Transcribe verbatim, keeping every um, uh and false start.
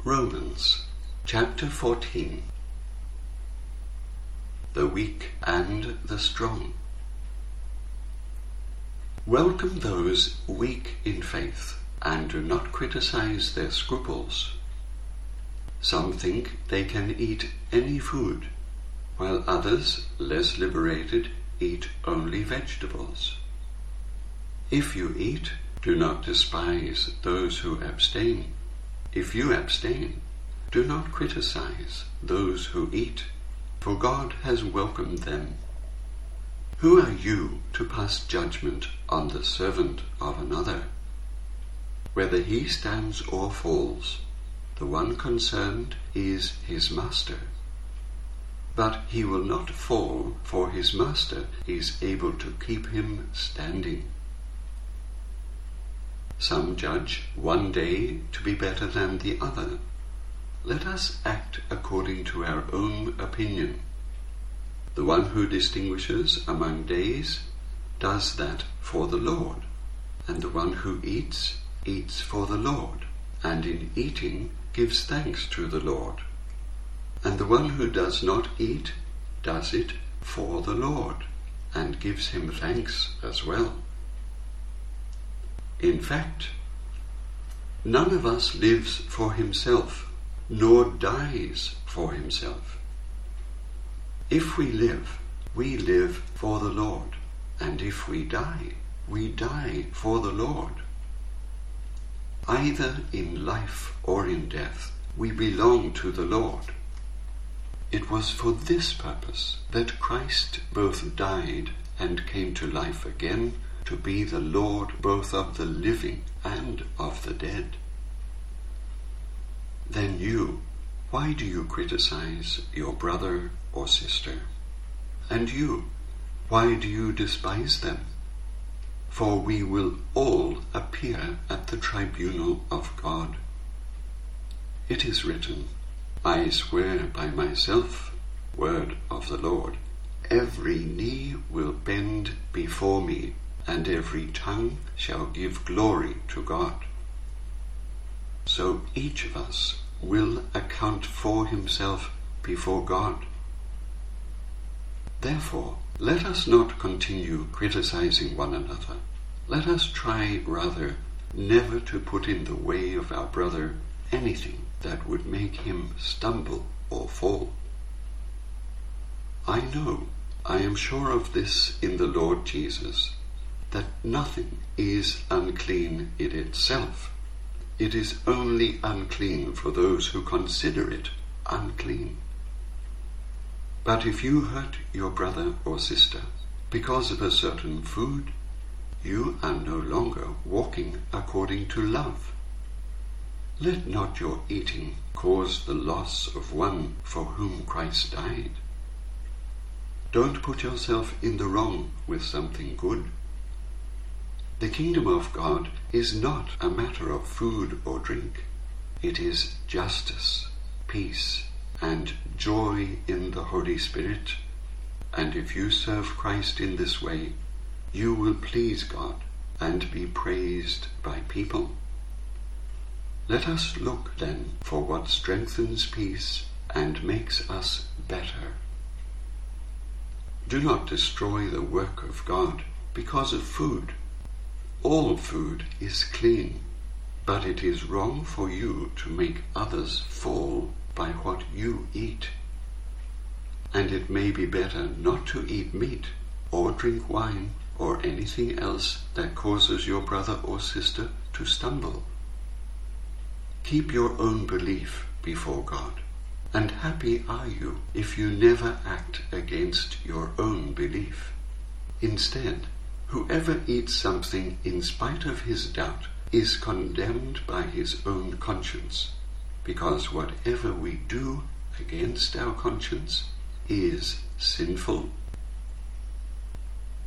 Romans chapter fourteen. The weak and the strong. Welcome those weak in faith, and do not criticize their scruples. Some think they can eat any food, while others, less liberated, eat only vegetables. If you eat, do not despise those who abstain. If you abstain, do not criticize those who eat, for God has welcomed them. Who are you to pass judgment on the servant of another? Whether he stands or falls, the one concerned is his master. But he will not fall, for his master is able to keep him standing. Some judge one day to be better than the other. Let us act according to our own opinion. The one who distinguishes among days does that for the Lord, and the one who eats, eats for the Lord, and in eating gives thanks to the Lord. And the one who does not eat does it for the Lord, and gives him thanks as well. In fact, none of us lives for himself, nor dies for himself. If we live, we live for the Lord, and if we die, we die for the Lord. Either in life or in death, we belong to the Lord. It was for this purpose that Christ both died and came to life again, to be the Lord both of the living and of the dead. Then you, why do you criticize your brother or sister? And you, why do you despise them? For we will all appear at the tribunal of God. It is written, I swear by myself, word of the Lord, every knee will bend before me, and every tongue shall give glory to God. So each of us will account for himself before God. Therefore, let us not continue criticizing one another. Let us try rather never to put in the way of our brother anything that would make him stumble or fall. I know, I am sure of this in the Lord Jesus, that nothing is unclean in itself. It is only unclean for those who consider it unclean. But if you hurt your brother or sister because of a certain food, you are no longer walking according to love. Let not your eating cause the loss of one for whom Christ died. Don't put yourself in the wrong with something good. The kingdom of God is not a matter of food or drink. It is justice, peace, and joy in the Holy Spirit. And if you serve Christ in this way, you will please God and be praised by people. Let us look then for what strengthens peace and makes us better. Do not destroy the work of God because of food. All food is clean, but it is wrong for you to make others fall by what you eat. And it may be better not to eat meat, or drink wine, or anything else that causes your brother or sister to stumble. Keep your own belief before God, and happy are you if you never act against your own belief. Instead, whoever eats something in spite of his doubt is condemned by his own conscience, because whatever we do against our conscience is sinful.